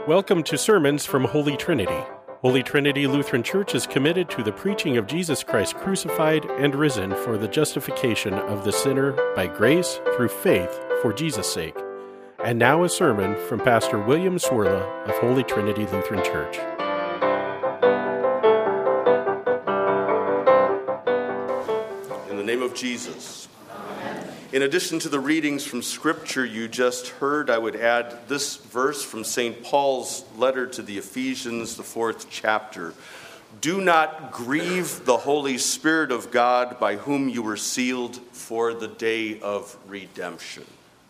Welcome to Sermons from Holy Trinity. Holy Trinity Lutheran Church is committed to the preaching of Jesus Christ crucified and risen for the justification of the sinner by grace through faith for Jesus' sake. And now a sermon from Pastor William Swirla of Holy Trinity Lutheran Church. In the name of Jesus. In addition to the readings from Scripture you just heard, I would add this verse from St. Paul's letter to the Ephesians, the 4th chapter. Do not grieve the Holy Spirit of God, by whom you were sealed for the day of redemption.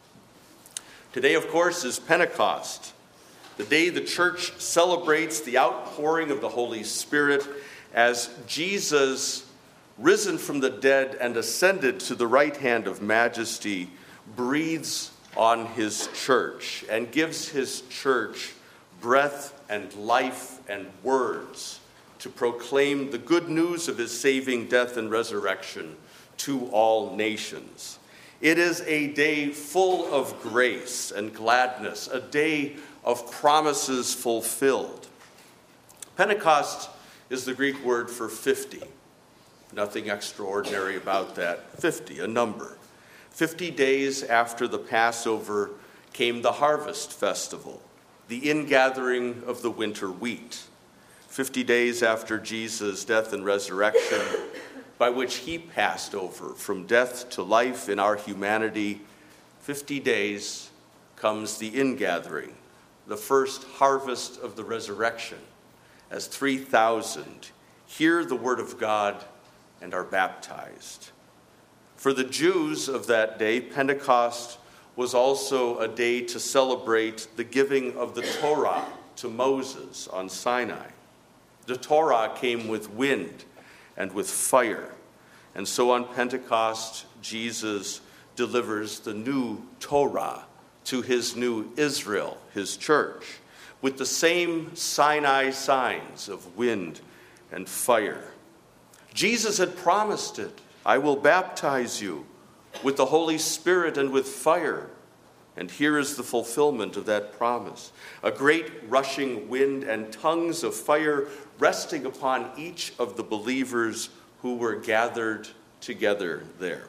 Today, of course, is Pentecost, the day the church celebrates the outpouring of the Holy Spirit as Jesus, risen from the dead and ascended to the right hand of majesty, breathes on his church and gives his church breath and life and words to proclaim the good news of his saving death and resurrection to all nations. It is a day full of grace and gladness, a day of promises fulfilled. Pentecost is the Greek word for 50. Nothing extraordinary about that. 50, a number. 50 days after the Passover came the harvest festival, the ingathering of the winter wheat. 50 days after Jesus' death and resurrection, by which he passed over from death to life in our humanity, 50 days comes the ingathering, the first harvest of the resurrection, as 3,000 hear the word of God and are baptized. For the Jews of that day, Pentecost was also a day to celebrate the giving of the Torah to Moses on Sinai. The Torah came with wind and with fire. And so on Pentecost, Jesus delivers the new Torah to his new Israel, his church, with the same Sinai signs of wind and fire. Jesus had promised it. I will baptize you with the Holy Spirit and with fire. And here is the fulfillment of that promise. A great rushing wind and tongues of fire resting upon each of the believers who were gathered together there.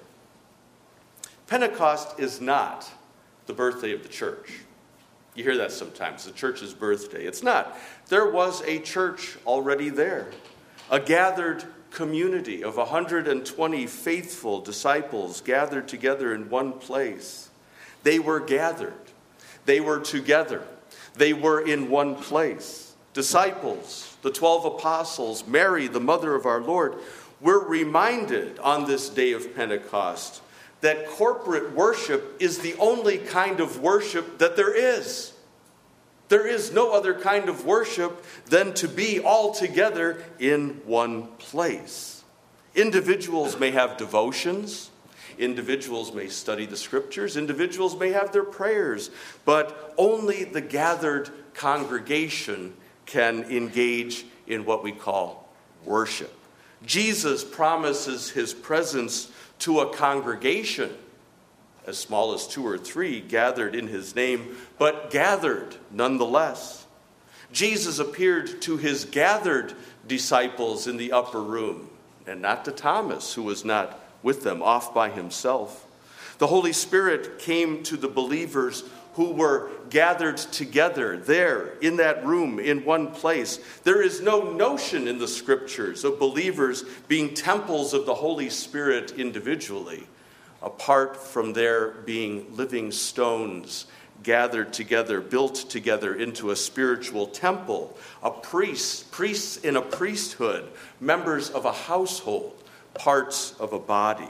Pentecost is not the birthday of the church. You hear that sometimes, the church's birthday. It's not. There was a church already there, a gathered community of 120 faithful disciples gathered together in one place. They were gathered. They were together. They were in one place. Disciples, the 12 apostles, Mary, the mother of our Lord, were reminded on this day of Pentecost that corporate worship is the only kind of worship that there is. There is no other kind of worship than to be all together in one place. Individuals may have devotions. Individuals may study the scriptures. Individuals may have their prayers. But only the gathered congregation can engage in what we call worship. Jesus promises his presence to a congregation as small as 2 or 3 gathered in his name, but gathered nonetheless. Jesus appeared to his gathered disciples in the upper room, and not to Thomas, who was not with them, off by himself. The Holy Spirit came to the believers who were gathered together there in that room in one place. There is no notion in the scriptures of believers being temples of the Holy Spirit individually, apart from their being living stones gathered together, built together into a spiritual temple, priests in a priesthood, members of a household, parts of a body.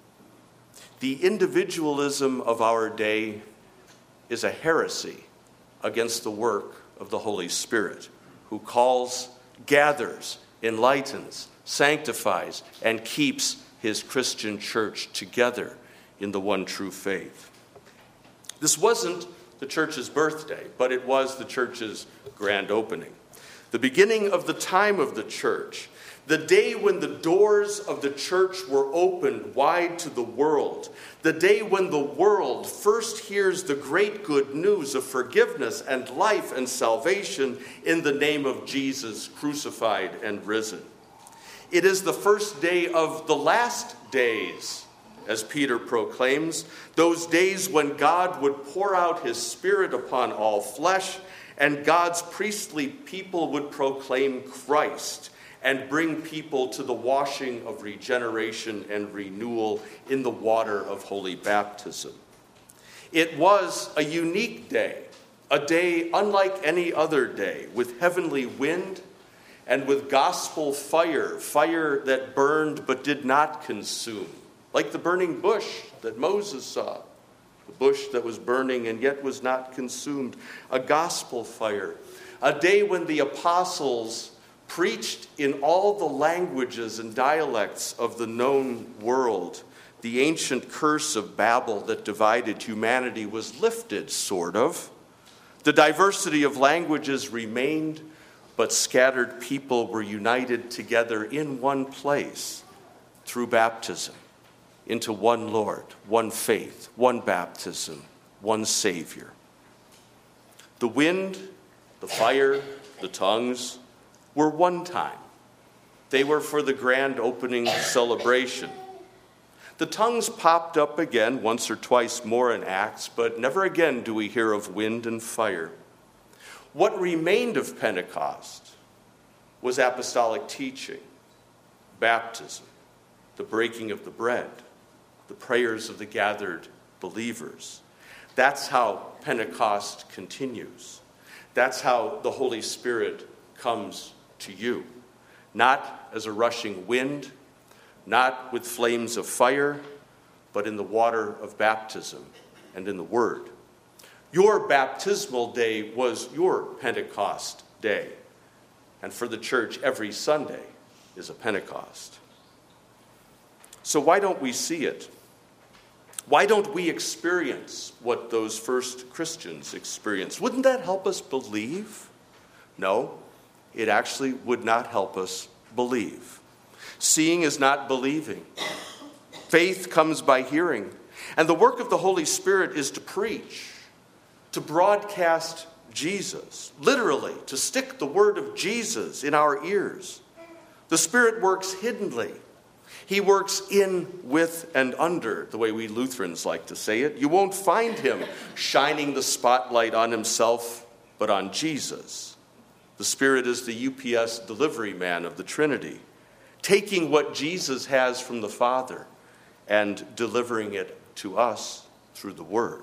The individualism of our day is a heresy against the work of the Holy Spirit, who calls, gathers, enlightens, sanctifies, and keeps his Christian church together in the one true faith. This wasn't the church's birthday, but it was the church's grand opening. The beginning of the time of the church. the day when the doors of the church were opened wide to the world, the day when the world first hears the great good news of forgiveness and life and salvation in the name of Jesus crucified and risen. It is the first day of the last days, as Peter proclaims, those days when God would pour out his Spirit upon all flesh, and God's priestly people would proclaim Christ and bring people to the washing of regeneration and renewal in the water of holy baptism. It was a unique day, a day unlike any other day, with heavenly wind and with gospel fire, fire that burned but did not consume, like the burning bush that Moses saw, the bush that was burning and yet was not consumed, a gospel fire, a day when the apostles preached in all the languages and dialects of the known world. The ancient curse of Babel that divided humanity was lifted, sort of. The diversity of languages remained, but scattered people were united together in one place through baptism into one Lord, one faith, one baptism, one Savior. The wind, the fire, the tongues were one time. They were for the grand opening celebration. The tongues popped up again once or twice more in Acts, but never again do we hear of wind and fire. What remained of Pentecost was apostolic teaching, baptism, the breaking of the bread, the prayers of the gathered believers. That's how Pentecost continues. That's how the Holy Spirit comes to you, not as a rushing wind, not with flames of fire, but in the water of baptism and in the Word. Your baptismal day was your Pentecost day, and for the church, every Sunday is a Pentecost. So why don't we see it? Why don't we experience what those first Christians experienced? Wouldn't that help us believe? No. It actually would not help us believe. Seeing is not believing. Faith comes by hearing. And the work of the Holy Spirit is to preach, to broadcast Jesus, literally, to stick the word of Jesus in our ears. The Spirit works hiddenly. He works in, with, and under, the way we Lutherans like to say it. You won't find him shining the spotlight on himself, but on Jesus. The Spirit is the UPS delivery man of the Trinity, taking what Jesus has from the Father and delivering it to us through the Word.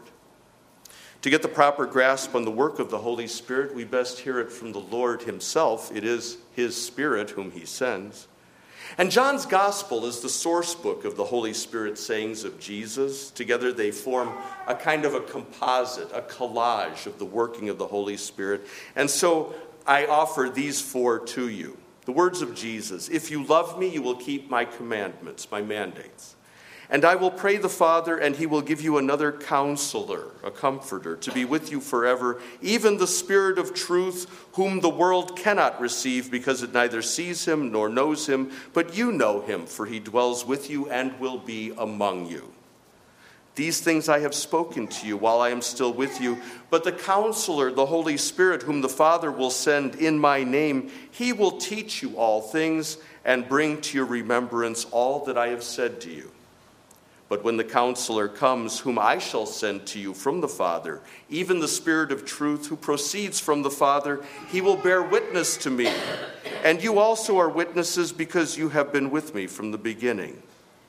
To get the proper grasp on the work of the Holy Spirit, we best hear it from the Lord himself. It is his Spirit whom he sends. And John's Gospel is the source book of the Holy Spirit sayings of Jesus. Together they form a kind of a composite, a collage of the working of the Holy Spirit. And so I offer these four to you. The words of Jesus: if you love me, you will keep my commandments, my mandates. And I will pray the Father, and he will give you another counselor, a comforter, to be with you forever, even the Spirit of truth, whom the world cannot receive, because it neither sees him nor knows him, but you know him, for he dwells with you and will be among you. These things I have spoken to you while I am still with you. But the Counselor, the Holy Spirit, whom the Father will send in my name, he will teach you all things and bring to your remembrance all that I have said to you. But when the Counselor comes, whom I shall send to you from the Father, even the Spirit of truth who proceeds from the Father, he will bear witness to me. And you also are witnesses because you have been with me from the beginning.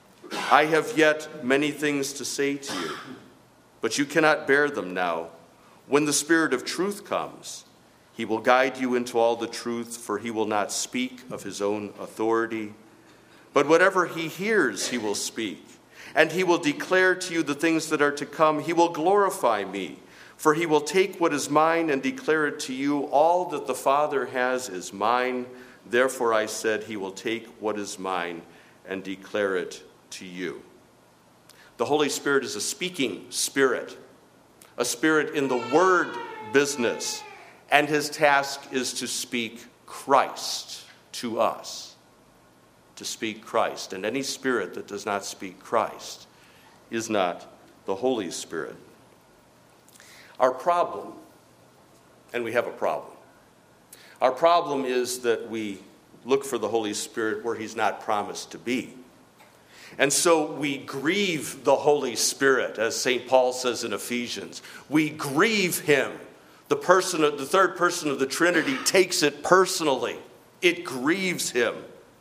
I have yet many things to say to you, but you cannot bear them now. When the Spirit of truth comes, he will guide you into all the truth, for he will not speak of his own authority, but whatever he hears, he will speak. And he will declare to you the things that are to come. He will glorify me, for he will take what is mine and declare it to you. All that the Father has is mine. Therefore I said, he will take what is mine and declare it to you. The Holy Spirit is a speaking spirit, a spirit in the word business, and his task is to speak Christ to us. to speak Christ, and any spirit that does not speak Christ is not the Holy Spirit. Our problem, and we have a problem, our problem is that we look for the Holy Spirit where he's not promised to be. And so we grieve the Holy Spirit, as St. Paul says in Ephesians. We grieve him. The third person of the Trinity takes it personally. It grieves him.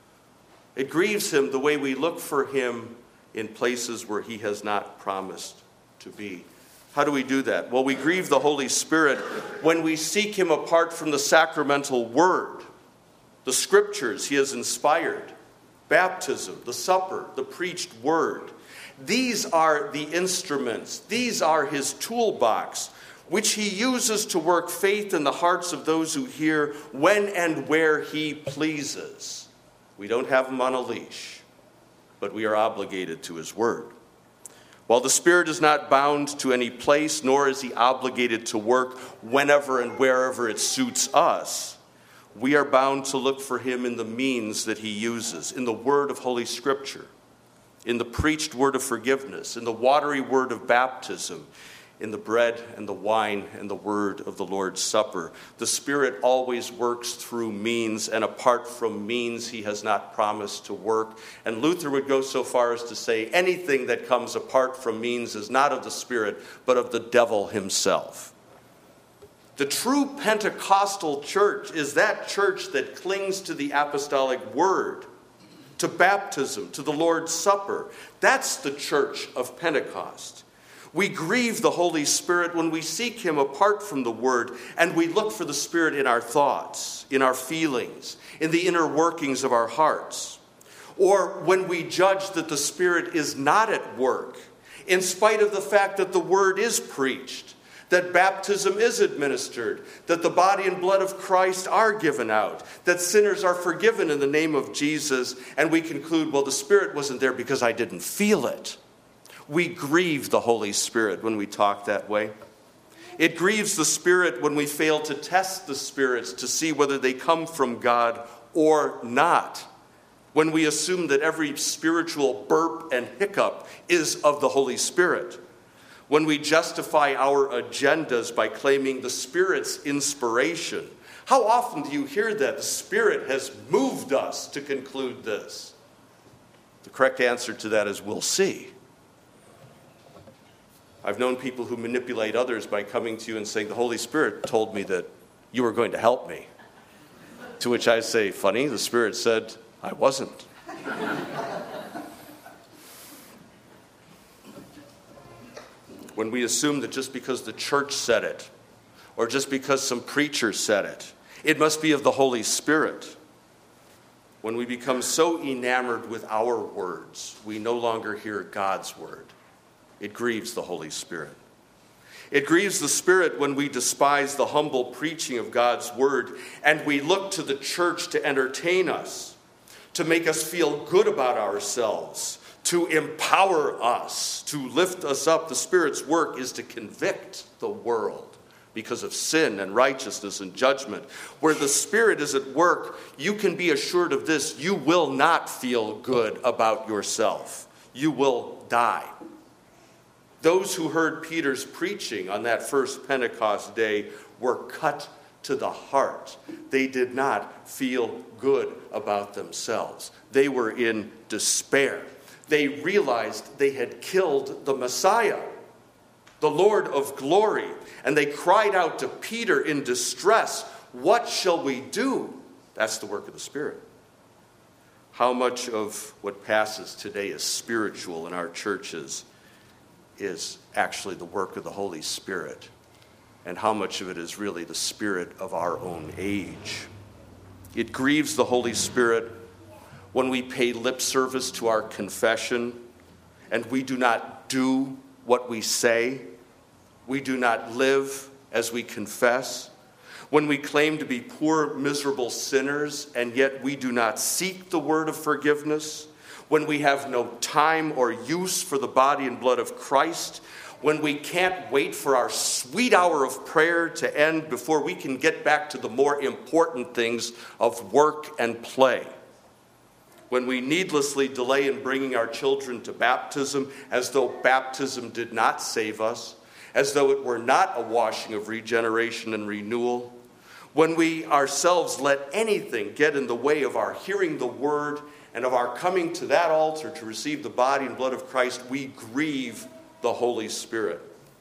It grieves him the way we look for him in places where he has not promised to be. How do we do that? Well, we grieve the Holy Spirit when we seek him apart from the sacramental word, the scriptures he has inspired, baptism, the supper, the preached word. These are the instruments. These are his toolbox, which he uses to work faith in the hearts of those who hear when and where he pleases. We don't have him on a leash, but we are obligated to his word. While the Spirit is not bound to any place, nor is he obligated to work whenever and wherever it suits us, we are bound to look for him in the means that he uses, in the word of Holy Scripture, in the preached word of forgiveness, in the watery word of baptism, in the bread and the wine and the word of the Lord's Supper. The Spirit always works through means, and apart from means, he has not promised to work. And Luther would go so far as to say anything that comes apart from means is not of the Spirit, but of the devil himself. The true Pentecostal church is that church that clings to the apostolic word, to baptism, to the Lord's Supper. That's the church of Pentecost. We grieve the Holy Spirit when we seek him apart from the word, and we look for the Spirit in our thoughts, in our feelings, in the inner workings of our hearts. Or when we judge that the Spirit is not at work, in spite of the fact that the word is preached, that baptism is administered, that the body and blood of Christ are given out, that sinners are forgiven in the name of Jesus, and we conclude, well, the Spirit wasn't there because I didn't feel it. We grieve the Holy Spirit when we talk that way. It grieves the Spirit when we fail to test the spirits to see whether they come from God or not. When we assume that every spiritual burp and hiccup is of the Holy Spirit. When we justify our agendas by claiming the Spirit's inspiration. How often do you hear that? The Spirit has moved us to conclude this. The correct answer to that is we'll see. I've known people who manipulate others by coming to you and saying, the Holy Spirit told me that you were going to help me. To which I say, funny, the Spirit said, I wasn't. When we assume that just because the church said it, or just because some preacher said it, it must be of the Holy Spirit. When we become so enamored with our words, we no longer hear God's word. It grieves the Holy Spirit. It grieves the Spirit when we despise the humble preaching of God's word and we look to the church to entertain us, to make us feel good about ourselves, to empower us, to lift us up. The Spirit's work is to convict the world because of sin and righteousness and judgment. Where the Spirit is at work, you can be assured of this: you will not feel good about yourself. You will die. Those who heard Peter's preaching on that first Pentecost day were cut to the heart. They did not feel good about themselves. They were in despair. They realized they had killed the Messiah, the Lord of glory, and they cried out to Peter in distress, "What shall we do?" That's the work of the Spirit. How much of what passes today as spiritual in our churches is actually the work of the Holy Spirit, and how much of it is really the spirit of our own age? It grieves the Holy Spirit when we pay lip service to our confession and we do not do what we say. We do not live as we confess. When we claim to be poor, miserable sinners and yet we do not seek the word of forgiveness. When we have no time or use for the body and blood of Christ, when we can't wait for our sweet hour of prayer to end before we can get back to the more important things of work and play. when we needlessly delay in bringing our children to baptism as though baptism did not save us, as though it were not a washing of regeneration and renewal, when we ourselves let anything get in the way of our hearing the word and of our coming to that altar to receive the body and blood of Christ, we grieve the Holy Spirit.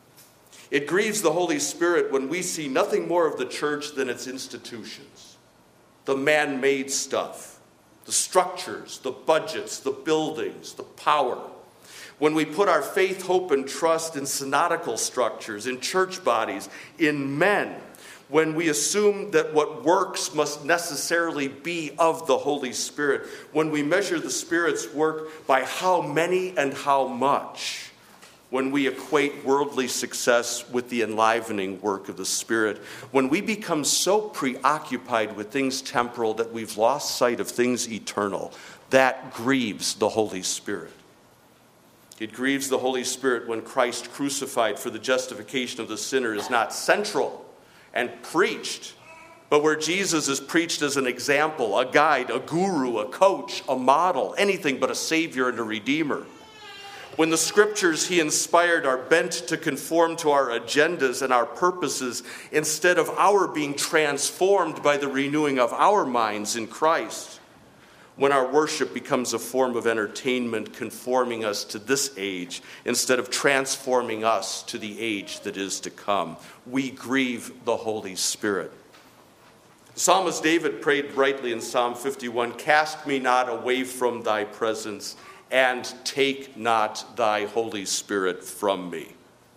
It grieves the Holy Spirit when we see nothing more of the church than its institutions, the man-made stuff, the structures, the budgets, the buildings, the power. When we put our faith, hope, and trust in synodical structures, in church bodies, in men, when we assume that what works must necessarily be of the Holy Spirit, when we measure the Spirit's work by how many and how much, when we equate worldly success with the enlivening work of the Spirit, when we become so preoccupied with things temporal that we've lost sight of things eternal, that grieves the Holy Spirit. It grieves the Holy Spirit when Christ crucified for the justification of the sinner is not central and preached, but where Jesus is preached as an example, a guide, a guru, a coach, a model, anything but a Savior and a Redeemer. When the scriptures he inspired are bent to conform to our agendas and our purposes instead of our being transformed by the renewing of our minds in Christ. When our worship becomes a form of entertainment conforming us to this age instead of transforming us to the age that is to come, we grieve the Holy Spirit. The psalmist David prayed rightly in Psalm 51, "Cast me not away from thy presence, and take not thy Holy Spirit from me."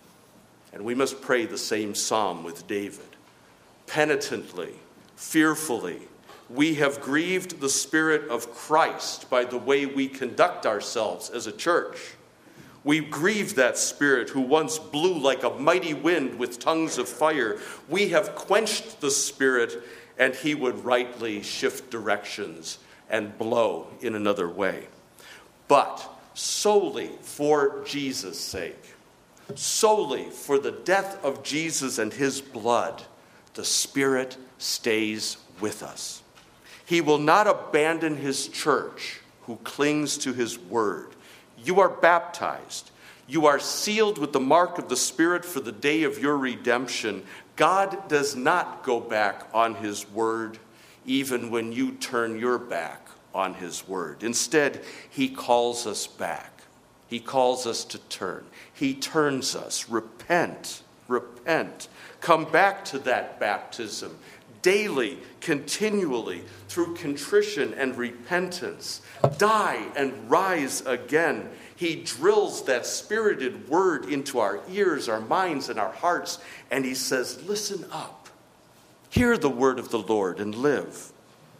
And we must pray the same psalm with David. Penitently, fearfully, we have grieved the Spirit of Christ by the way we conduct ourselves as a church. We grieve that Spirit who once blew like a mighty wind with tongues of fire. We have quenched the Spirit, and he would rightly shift directions and blow in another way. But solely for Jesus' sake, solely for the death of Jesus and his blood, the Spirit stays with us. He will not abandon his church who clings to his word. You are baptized. You are sealed with the mark of the Spirit for the day of your redemption. God does not go back on his word even when you turn your back on his word. Instead, he calls us back. He calls us to turn. He turns us. Repent, repent. Come back to that baptism. Daily, continually, through contrition and repentance. Die and rise again. He drills that spirited word into our ears, our minds, and our hearts, and he says, listen up. Hear the word of the Lord and live.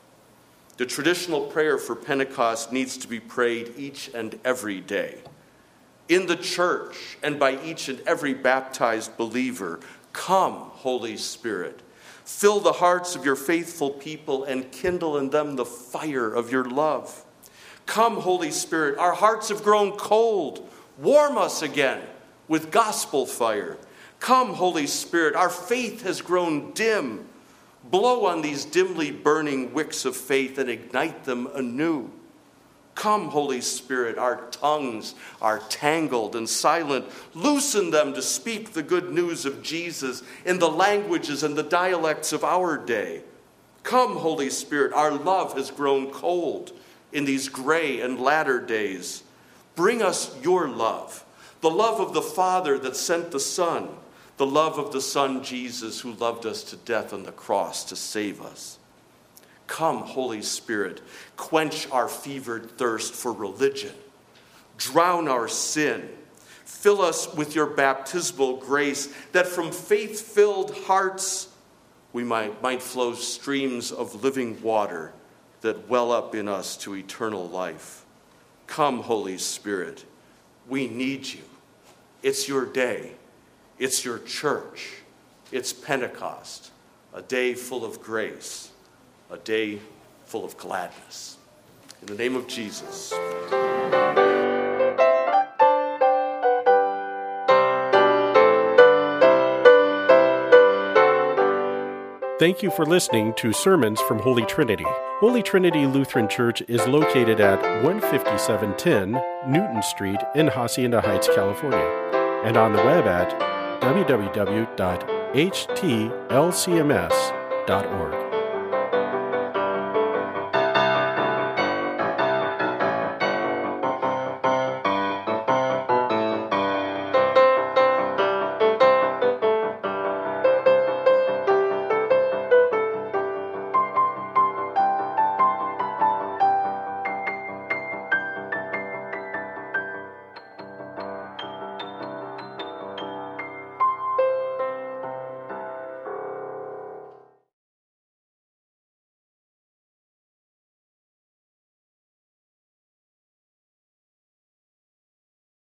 The traditional prayer for Pentecost needs to be prayed each and every day. In the church and by each and every baptized believer, come, Holy Spirit. Fill the hearts of your faithful people and kindle in them the fire of your love. Come, Holy Spirit, our hearts have grown cold. Warm us again with gospel fire. Come, Holy Spirit, our faith has grown dim. Blow on these dimly burning wicks of faith and ignite them anew. Come, Holy Spirit, our tongues are tangled and silent. Loosen them to speak the good news of Jesus in the languages and the dialects of our day. Come, Holy Spirit, our love has grown cold in these gray and latter days. Bring us your love, the love of the Father that sent the Son, the love of the Son Jesus who loved us to death on the cross to save us. Come, Holy Spirit, quench our fevered thirst for religion. Drown our sin. Fill us with your baptismal grace, that from faith-filled hearts we might flow streams of living water that well up in us to eternal life. Come, Holy Spirit, we need you. It's your day. It's your church. It's Pentecost, a day full of grace. A day full of gladness. In the name of Jesus. Thank you for listening to Sermons from Holy Trinity. Holy Trinity Lutheran Church is located at 15710 Newton Street in Hacienda Heights, California, and on the web at www.htlcms.org.